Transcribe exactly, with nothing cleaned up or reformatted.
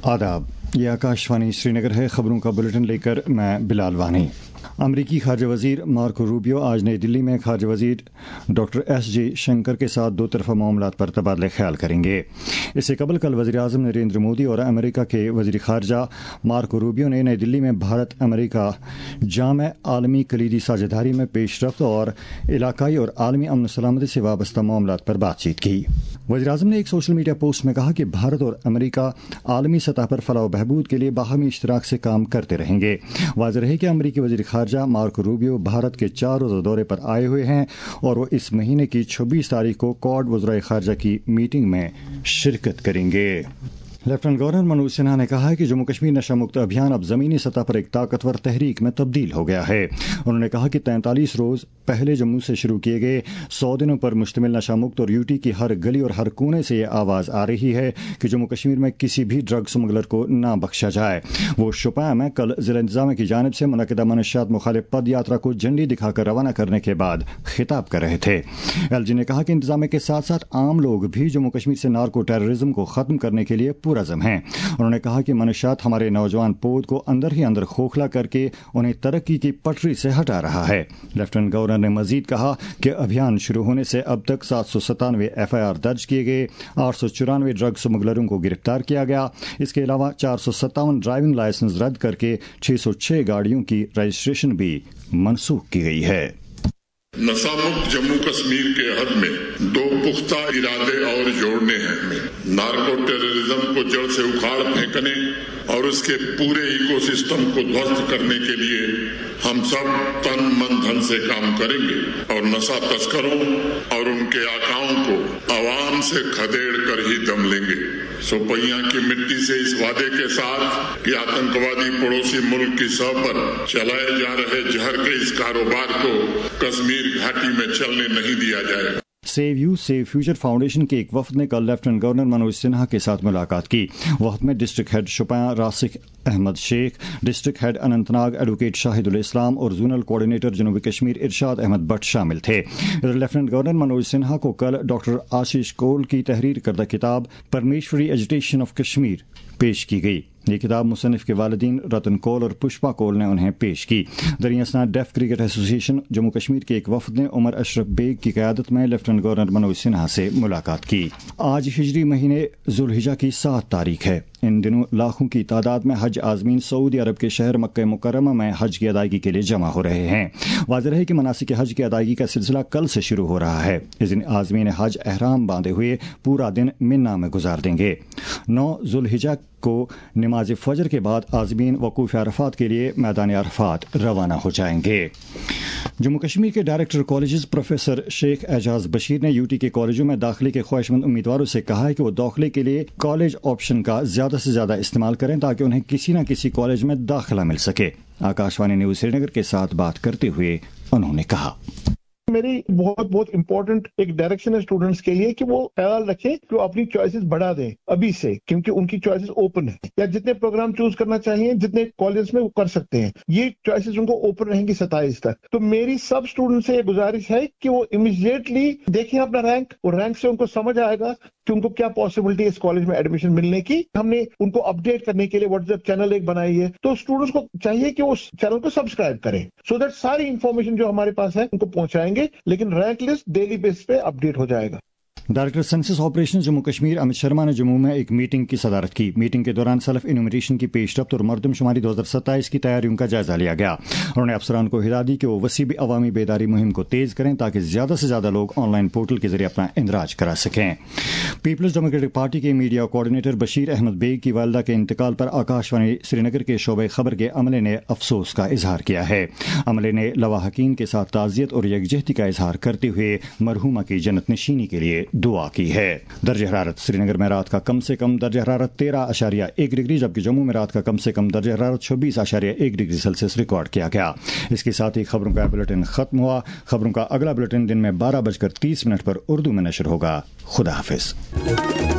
आदाब, ये आकाशवाणी श्रीनगर है। खबरों का बुलेटिन लेकर मैं बिलाल वानी। अमरीकी खारजा वजीर मार्को रूबियो आज नई दिल्ली में खारजा वजीर डॉक्टर एस जे शंकर के साथ दो तरफा मामलात पर तबादला ख्याल करेंगे। इससे कबल कल वज़ीर आज़म नरेंद्र मोदी और अमेरिका के वजीर खारजा मार्को रूबियो ने नई दिल्ली में भारत अमेरिका जाम आलमी कलीदी साझेदारी में पेशरफ्त और इलाकाई और आलमी अमन सलामती से वाबस्ता मामलात पर बातचीत की। वज़ीर आज़म ने एक सोशल मीडिया पोस्ट में कहा कि भारत और अमेरिका आलमी सतह पर फलाह व बहबूद के लिए बाहमी इश्तराक से काम करते रहेंगे। वाज़ेह रहे कि अमरीकी वज़ीर खारजा मार्को रूबियो भारत के चार रोज़ा दौरे पर आए हुए हैं और वो इस महीने की छब्बीस तारीख को क्वाड वज़राए खारजा की मीटिंग में शिरकत करेंगे। लेफ्टिनेंट गवर्नर मनोज सिन्हा ने कहा है कि जम्मू कश्मीर नशा मुक्त अभियान अब जमीनी सतह पर एक ताकतवर तहरीक में तब्दील हो गया है। उन्होंने कहा कि तैंतालीस रोज पहले जम्मू से शुरू किए गए सौ दिनों पर मुश्तमिल नशा मुक्त और यूटी की हर गली और हर कोने से ये आवाज़ आ रही है कि जम्मू कश्मीर में किसी भी ड्रग स्मगलर को ना बख्शा जाए। वो शोपियां में कल जिला इंतजामिया की जानिब से मुनक्किदा मनशियात मुखालिफ पद यात्रा को झंडी दिखाकर रवाना करने के बाद खिताब कर रहे थे। एलजी ने कहा कि इंतजामिया के साथ साथ आम लोग भी जम्मू कश्मीर से नार्को टेररिज्म को खत्म करने के लिए पुरज़म हैं। उन्होंने कहा कि मनशियात हमारे नौजवान पोद को अंदर ही अंदर खोखला करके उन्हें तरक्की की पटरी से हटा रहा है। लेफ्टिनेंट गवर्नर ने मजीद कहा कि अभियान शुरू होने से अब तक सात सौ सतानवे एफ आई आर दर्ज किए गए, आठ सौ चौरानवे ड्रग स्मगलरों को गिरफ्तार किया गया। इसके अलावा चार सौ सत्तावन ड्राइविंग लाइसेंस रद्द करके छह सौ छह गाड़ियों की रजिस्ट्रेशन भी मनसूख की गई है। नशा मुक्त जम्मू कश्मीर के हद में दो पुख्ता इरादे और जोड़ने हैं। नार्को टेररिज्म को जड़ से उखाड़ फेंकने और उसके पूरे इकोसिस्टम को ध्वस्त करने के लिए हम सब तन मन धन से काम करेंगे और नशा तस्करों और उनके आकाओं को आवाम से खदेड़ कर ही दम लेंगे। सोपैया की मिट्टी से इस वादे के साथ कि आतंकवादी पड़ोसी मुल्क की सह पर चलाए जा रहे जहर के इस कारोबार को कश्मीर घाटी में चलने नहीं दिया जाएगा। Save you save future foundation के एक वफद ने कल लेफ्टिनेंट गवर्नर मनोज सिन्हा के साथ मुलाकात की। वफद में district head Shopian Rasik Ahmad Sheikh, district head Anantnag advocate Shahidul Islam और जोनल कोऑर्डिनेटर जनूबी कश्मीर इरशाद अहमद भट्ट शामिल थे। इधर लेफ्टिनेंट गवर्नर मनोज सिन्हा को कल डॉक्टर आशीष कोल की तहरीर करदा किताब परमेश्वरी एजुटेशन ऑफ कश्मीर पेश की गई। ये किताब मुसन्निफ के वालिदीन रतन कोल और पुष्पा कोल ने उन्हें पेश की। दरियासना deaf cricket association Jammu Kashmir के एक वफद ने उमर अशरफ बेग की क़यादत में लेफ्टिनेंट गवर्नर मनोज सिन्हा से मुलाकात की। आज हिजरी महीने जुल्हिजा की सात तारीख है। इन दिनों लाखों की तादाद में हज आज़मीन सऊदी अरब के शहर मक्का मुकर्रमा में हज की अदायगी के लिए जमा हो रहे हैं। वाज़ेह है कि मनासिक हज की अदायगी का सिलसिला कल से शुरू हो रहा है। इस दिन आज़मीन हज एहराम बांधे हुए पूरा दिन मिन्ना में गुजार देंगे। नौ जुल्हिजा को नमाज फजर के बाद आज़मीन वकूफ़ अरफात के लिए मैदान अरफात रवाना हो जाएंगे। जम्मू कश्मीर के director colleges professor Sheikh Ejaz Bashir ने यूटी के कॉलेजों में दाखिले के ख्वाहिशमंद उम्मीदवारों से कहा है कि वो दाखिले के लिए कॉलेज ऑप्शन का ज्यादा से ज्यादा इस्तेमाल करें ताकि उन्हें किसी न किसी कॉलेज में दाखिला मिल सके। आकाशवाणी न्यूज श्रीनगर के साथ बात करते हुए उन्होंने कहा, मेरी बहुत बहुत इंपॉर्टेंट एक डायरेक्शन है स्टूडेंट्स के लिए कि वो ख्याल रखें कि वो अपनी चॉइसेस बढ़ा दें अभी से, क्योंकि उनकी चॉइसेस ओपन है। या जितने प्रोग्राम चूज करना चाहिए जितने कॉलेज में वो कर सकते हैं, ये चॉइसेस उनको ओपन रहेंगी सत्ताईस तक। तो मेरी सब स्टूडेंट से ये गुजारिश है कि वो इमीडिएटली देखें अपना रैंक, और रैंक से उनको समझ आएगा कि उनको क्या पॉसिबिलिटी है इस कॉलेज में एडमिशन मिलने की। हमने उनको अपडेट करने के लिए व्हाट्सएप चैनल एक बनाई है, तो स्टूडेंट्स को चाहिए कि वो चैनल को सब्सक्राइब करें सो दैट सारी इंफॉर्मेशन जो हमारे पास है उनको पहुंचाएंगे, लेकिन रैंक लिस्ट डेली बेस पे अपडेट हो जाएगा। Director census operation Jammu Kashmir Amit Sharma ने जम्मू में एक मीटिंग की सदारत की। मीटिंग के दौरान सेल्फ इन्यूमरेशन की पेशरफ्त और मरदमशुमारी दो हजार सत्ताईस की तैयारियों का जायजा लिया गया। उन्होंने अफसरान को हिदायत दी कि वो वसी भी अवामी बेदारी मुहिम को तेज करें ताकि ज्यादा से ज्यादा लोग ऑनलाइन पोर्टल के जरिए अपना इंदराज करा सकें। पीपल्स डेमोक्रेटिक पार्टी के मीडिया कोऑर्डिनेटर बशीर अहमद बेग की वालदा के इंतकाल पर आकाशवाणी श्रीनगर के शोबे खबर के अमले ने अफसोस का इजहार किया है। अमले ने लवाहकीन के साथ ताज़ियत और यकजहती का इजहार करते हुए मरहूमा की जन्नत नशीनी के लिए दुआ की है। दर्ज हरारत श्रीनगर में रात का कम से कम दर्ज हरारत तेरह आशारिया एक डिग्री, जबकि जम्मू में रात का कम से कम दर्ज हरारत छब्बीस आशारिया एक डिग्री सेल्सियस रिकॉर्ड किया गया। इसके साथ ही खबरों का बुलेटिन खत्म हुआ। खबरों का अगला बुलेटिन दिन में बारह बजकर तीस मिनट पर उर्दू में नशर होगा। खुदा हाफिज।